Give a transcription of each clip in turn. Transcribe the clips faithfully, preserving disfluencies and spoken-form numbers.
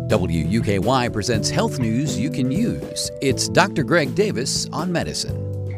W U K Y presents health news you can use. It's Doctor Greg Davis on medicine.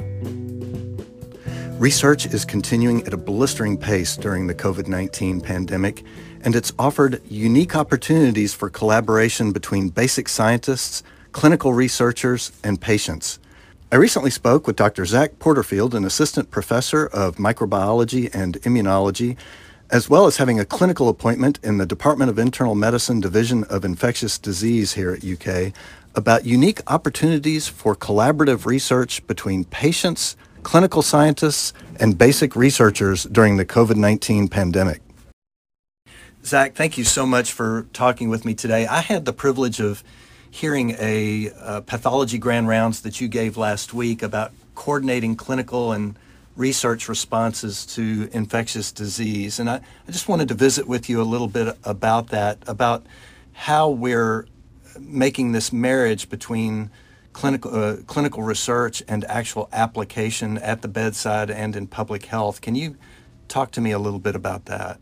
Research is continuing at a blistering pace during the covid nineteen pandemic, and it's offered unique opportunities for collaboration between basic scientists, clinical researchers, and patients. I recently spoke with Doctor Zach Porterfield, an assistant professor of microbiology and immunology, as well as having a clinical appointment in the Department of Internal Medicine Division of Infectious Disease here at U K, about unique opportunities for collaborative research between patients, clinical scientists, and basic researchers during the covid nineteen pandemic. Zach, thank you so much for talking with me today. I had the privilege of hearing a uh, pathology grand rounds that you gave last week about coordinating clinical and research responses to infectious disease. And I, I just wanted to visit with you a little bit about that, about how we're making this marriage between clinical uh, clinical research and actual application at the bedside and in public health. Can you talk to me a little bit about that?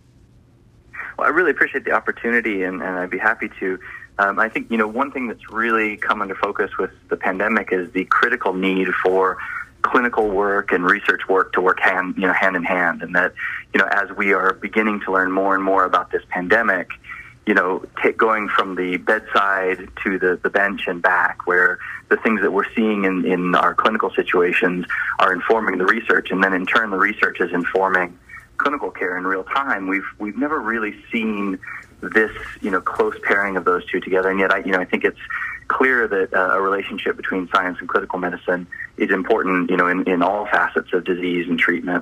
Well, I really appreciate the opportunity, and, and I'd be happy to. Um, I think, you know, one thing that's really come into focus with the pandemic is the critical need for clinical work and research work to work hand, you know, hand in hand. And that, you know, as we are beginning to learn more and more about this pandemic, you know, take, going from the bedside to the, the bench and back, where the things that we're seeing in, in our clinical situations are informing the research, and then in turn the research is informing clinical care in real time. We've we've never really seen this, you know, close pairing of those two together, and yet I, you know, I think it's clear that uh, a relationship between science and clinical medicine is important, you know, in, in all facets of disease and treatment.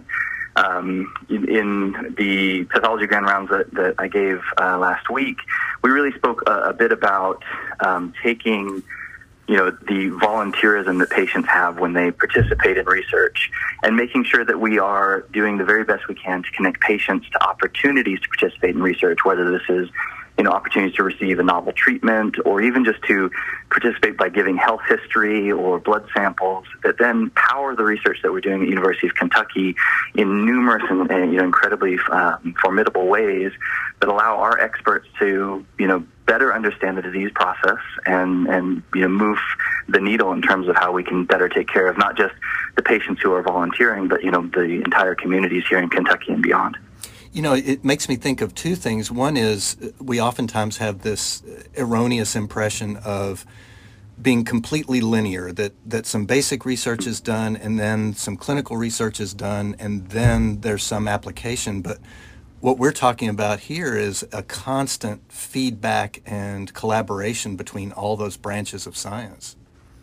Um, in, in the pathology grand rounds that, that I gave uh, last week, we really spoke a, a bit about um, taking, you know, the volunteerism that patients have when they participate in research, and making sure that we are doing the very best we can to connect patients to opportunities to participate in research, whether this is, you know, opportunities to receive a novel treatment, or even just to participate by giving health history or blood samples that then power the research that we're doing at University of Kentucky in numerous and, and you know, incredibly um, formidable ways that allow our experts to, you know, better understand the disease process and, and, you know, move the needle in terms of how we can better take care of not just the patients who are volunteering, but, you know, the entire communities here in Kentucky and beyond. You know, it makes me think of two things. One is we oftentimes have this erroneous impression of being completely linear, that, that some basic research is done and then some clinical research is done and then there's some application. But what we're talking about here is a constant feedback and collaboration between all those branches of science.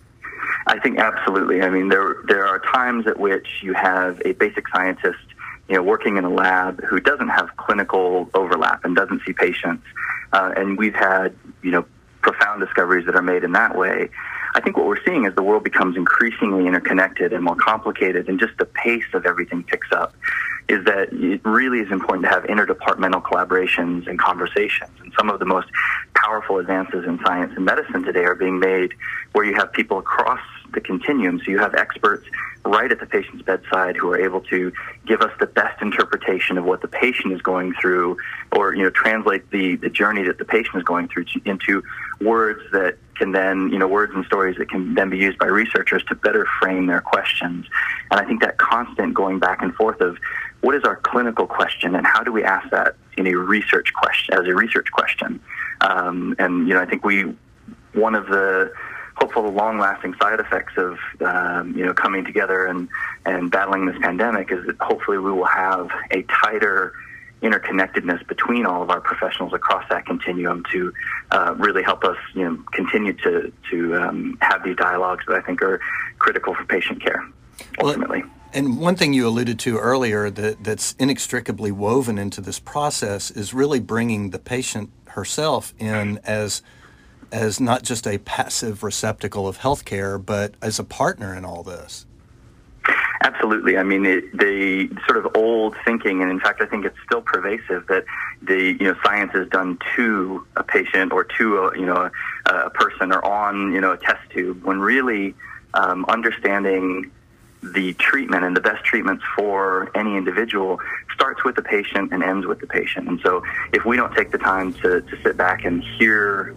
I think absolutely. I mean, there there are times at which you have a basic scientist, you know, working in a lab who doesn't have clinical overlap and doesn't see patients. Uh, and we've had, you know, profound discoveries that are made in that way. I think what we're seeing as the world becomes increasingly interconnected and more complicated, and just the pace of everything picks up, is that it really is important to have interdepartmental collaborations and conversations. And some of the most powerful advances in science and medicine today are being made where you have people across the continuum. So you have experts right at the patient's bedside who are able to give us the best interpretation of what the patient is going through, or, you know, translate the, the journey that the patient is going through into words that can then, you know, words and stories that can then be used by researchers to better frame their questions. And I think that constant going back and forth of what is our clinical question and how do we ask that in a research question, as a research question. Um, and, you know, I think we, one of the hopeful long-lasting side effects of, um, you know, coming together and, and battling this pandemic is that hopefully we will have a tighter interconnectedness between all of our professionals across that continuum to uh, really help us, you know, continue to, to um, have these dialogues that I think are critical for patient care, ultimately. Well, and one thing you alluded to earlier that, that's inextricably woven into this process is really bringing the patient herself in as as not just a passive receptacle of healthcare, but as a partner in all this. Absolutely. I mean, it, the sort of old thinking, and in fact, I think it's still pervasive, that the, you know, science is done to a patient or to a, you know, a, a person or on, you know, a test tube, when really um, understanding the treatment and the best treatments for any individual starts with the patient and ends with the patient. And so if we don't take the time to, to sit back and hear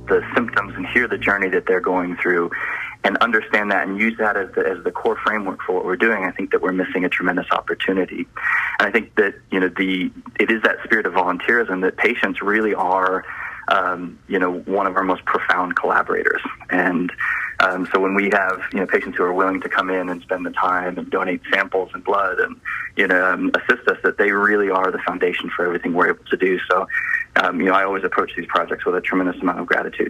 the symptoms and hear the journey that they're going through and understand that and use that as the, as the core framework for what we're doing, I think that we're missing a tremendous opportunity. And I think that, you know, the it is that spirit of volunteerism that patients really are, um, you know, one of our most profound collaborators. And um, so when we have, you know, patients who are willing to come in and spend the time and donate samples and blood and, you know, um, assist us, that they really are the foundation for everything we're able to do. So, um, you know, I always approach these projects with a tremendous amount of gratitude.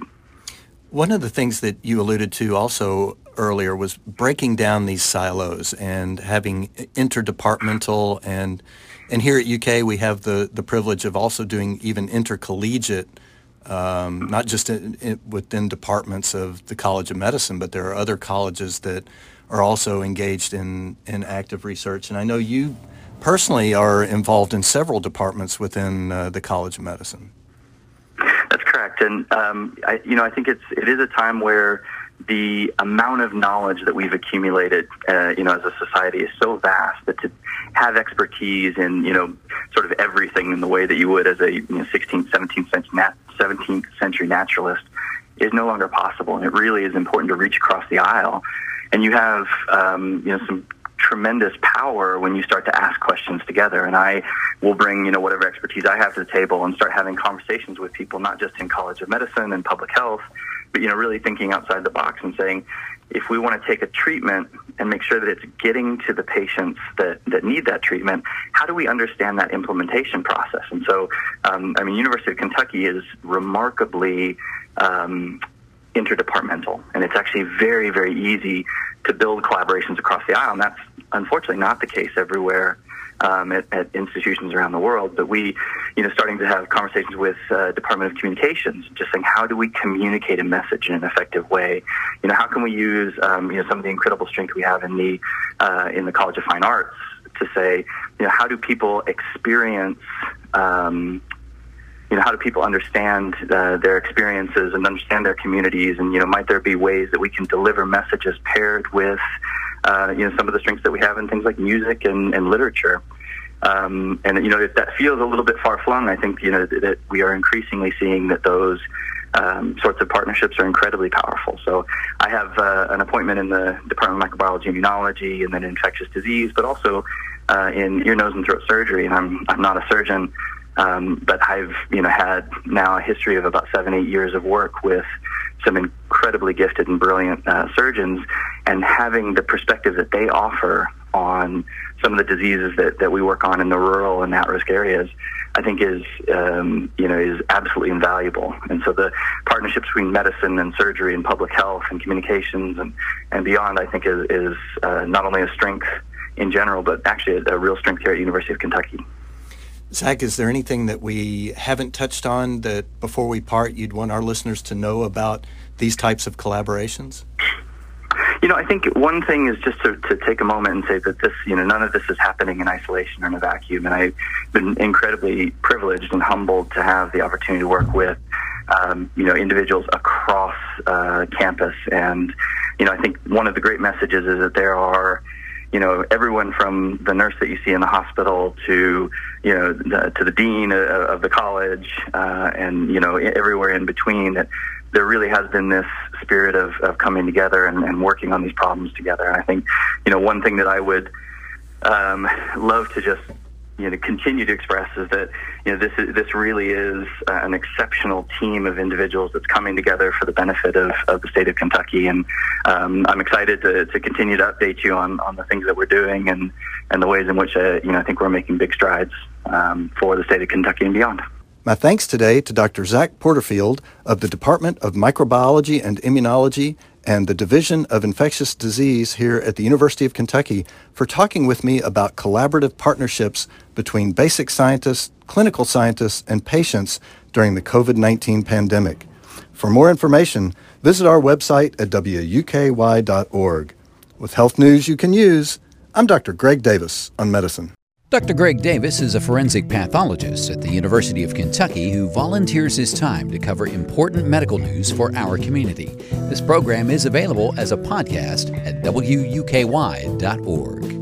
One of the things that you alluded to also earlier was breaking down these silos and having interdepartmental, and and here at U K we have the, the privilege of also doing even intercollegiate, um, not just in, in, within departments of the College of Medicine, but there are other colleges that are also engaged in, in active research. And I know you personally are involved in several departments within uh, the College of Medicine. That's correct, and um, I, you know, I think it's it is a time where the amount of knowledge that we've accumulated, uh, you know, as a society is so vast that to have expertise in, you know, sort of everything in the way that you would as a you know, sixteenth, seventeenth century, nat- seventeenth century naturalist is no longer possible, and it really is important to reach across the aisle. And you have, um, you know, some tremendous power when you start to ask questions together. And I will bring, you know, whatever expertise I have to the table and start having conversations with people, not just in College of Medicine and public health, but, you know, really thinking outside the box and saying, if we want to take a treatment and make sure that it's getting to the patients that, that need that treatment, how do we understand that implementation process? And so, um, I mean, University of Kentucky is remarkably um, interdepartmental, and it's actually very, very easy to build collaborations across the aisle, and that's unfortunately not the case everywhere um, at, at institutions around the world. But we, you know, starting to have conversations with uh, Department of Communications, just saying, how do we communicate a message in an effective way? You know, how can we use, um, you know, some of the incredible strength we have in the uh, in the College of Fine Arts to say, you know, how do people experience um, You know, how do people understand uh, their experiences and understand their communities? And, you know, might there be ways that we can deliver messages paired with, uh, you know, some of the strengths that we have in things like music and, and literature? Um, and, you know, if that feels a little bit far-flung, I think, you know, that, that we are increasingly seeing that those um, sorts of partnerships are incredibly powerful. So I have uh, an appointment in the Department of Microbiology and Immunology and then infectious disease, but also uh, in ear, nose, and throat surgery. And I'm, I'm not a surgeon. Um, but I've, you know, had now a history of about seven, eight years of work with some incredibly gifted and brilliant uh, surgeons, and having the perspective that they offer on some of the diseases that, that we work on in the rural and at-risk areas, I think is, um, you know, is absolutely invaluable. And so the partnerships between medicine and surgery and public health and communications and, and beyond, I think is, is uh, not only a strength in general, but actually a, a real strength here at University of Kentucky. Zach, is there anything that we haven't touched on that before we part you'd want our listeners to know about these types of collaborations? You know, I think one thing is just to, to take a moment and say that this, you know, none of this is happening in isolation or in a vacuum. And I've been incredibly privileged and humbled to have the opportunity to work with, um, you know, individuals across uh, campus. And, you know, I think one of the great messages is that there are, you know, everyone from the nurse that you see in the hospital to, you know, the, to the dean of, of the college uh, and, you know, everywhere in between, that there really has been this spirit of, of coming together and, and working on these problems together. And I think, you know, one thing that I would um, love to just, you know, continue to express is that, you know, this is, this really is uh, an exceptional team of individuals that's coming together for the benefit of, of the state of Kentucky. And um, I'm excited to, to continue to update you on, on the things that we're doing and, and the ways in which, uh, you know, I think we're making big strides um, for the state of Kentucky and beyond. My thanks today to Doctor Zach Porterfield of the Department of Microbiology and Immunology and the Division of Infectious Disease here at the University of Kentucky for talking with me about collaborative partnerships between basic scientists, clinical scientists, and patients during the covid nineteen pandemic. For more information, visit our website at w u k y dot org. With health news you can use, I'm Doctor Greg Davis on Medicine. Doctor Greg Davis is a forensic pathologist at the University of Kentucky who volunteers his time to cover important medical news for our community. This program is available as a podcast at w u k y dot org.